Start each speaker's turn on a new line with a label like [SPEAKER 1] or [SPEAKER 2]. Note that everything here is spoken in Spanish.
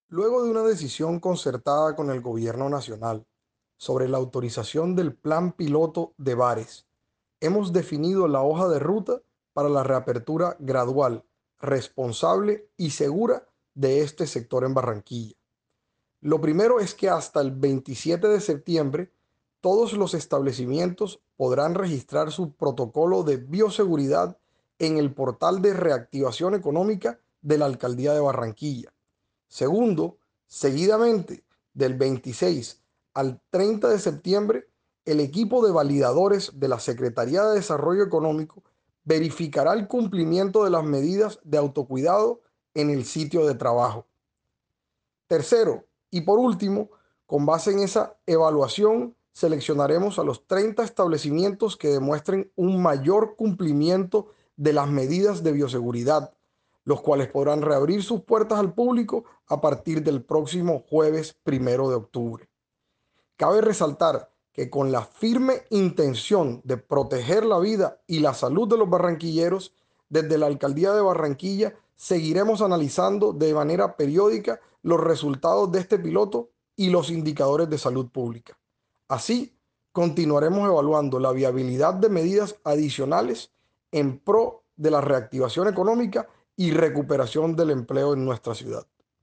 [SPEAKER 1] Luego de una decisión concertada con el Gobierno Nacional sobre la autorización del Plan Piloto de bares, hemos definido la hoja de ruta para la reapertura gradual, responsable y segura de este sector en Barranquilla. Lo primero es que hasta el 27 de septiembre todos los establecimientos podrán registrar su protocolo de bioseguridad en el portal de reactivación económica de la Alcaldía de Barranquilla. Segundo, seguidamente, del 26 al 30 de septiembre, el equipo de validadores de la Secretaría de Desarrollo Económico verificará el cumplimiento de las medidas de autocuidado en el sitio de trabajo. Tercero, y por último, con base en esa evaluación, seleccionaremos a los 30 establecimientos que demuestren un mayor cumplimiento de las medidas de bioseguridad, los cuales podrán reabrir sus puertas al público a partir del próximo jueves 1 de octubre. Cabe resaltar que con la firme intención de proteger la vida y la salud de los barranquilleros, desde la Alcaldía de Barranquilla seguiremos analizando de manera periódica los resultados de este piloto y los indicadores de salud pública. Así, continuaremos evaluando la viabilidad de medidas adicionales en pro de la reactivación económica y recuperación del empleo en nuestra ciudad.